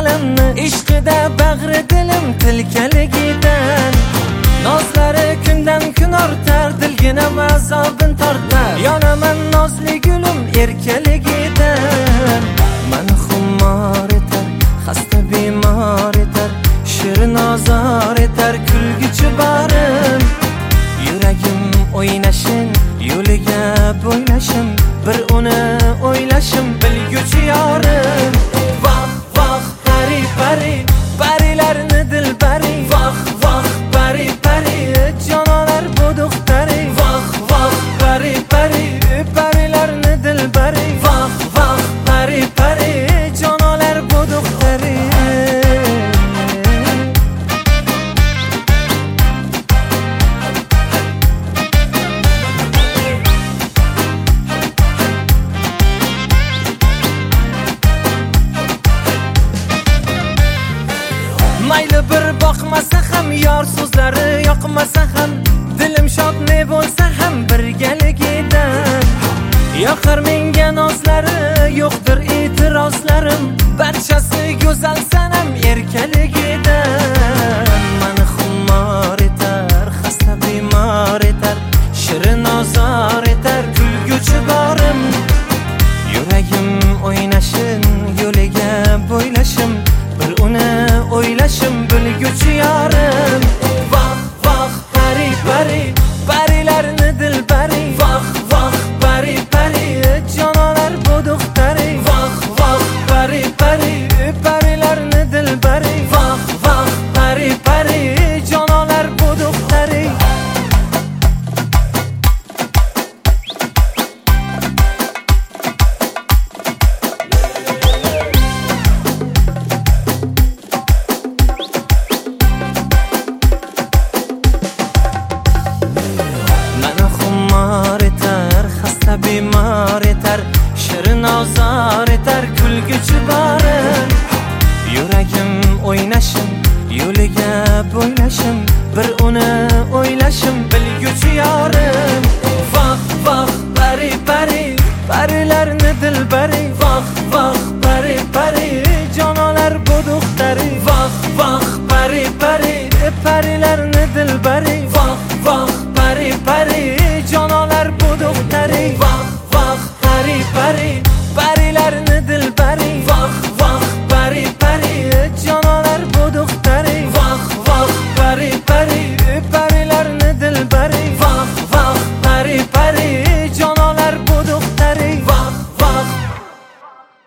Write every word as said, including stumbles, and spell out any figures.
qalamni, ishqida bag'ri dilim tilkaligidan. Nozlari kundan kun ortar, dilginam azobin tortar. Yonaman nozli gulim erkaligidan. Mani xumor etar, xasta bemor etar, shirin ozor etar kulguchi borim. Yuragim o'ynashin, yo'liga bo'ylashim, bir uni o'ylashim bilguchi yorim. Voh voh pari pari, parilarni dilbari. Voh voh pari pari, jonolar buduqtari. Voh voh pari pari, parilarni dilbari. Voh voh pari pari, jonolar buduqtari. Mayli bir boqmasa ham, yor so'zlari yoqmasa ham, dilim shod ne bo'lsa ham birgaligidan. Yoqar menga nozlari, yo'qdir e'tirozlarim, barchasi go'zal sanam erkaligidan. Mani xumor etar, xasta bemor etar, shirin ozor etar kulguchi borim. Yuragim o'ynashin, yo'liga bo'ylashim, bir uni o'ylashim bilguchi yorim. Voh voh pari pari, parilarni dilbari. Voh voh pari pari, jonolar buduqtari. Voh voh pari pari, parilarni dilbari. Voh voh pari pari, jonolar buduqtari. Bemor etar, shirin ozor etar kulguchi borim. Yuragim o'ynashim, yo'liga bo'ylashim, bir uni o'ylashim bilguchi yorim. Voh voh pari pari, parilarni dilbari. Voh voh pari pari, jonolar buduqtari. Voh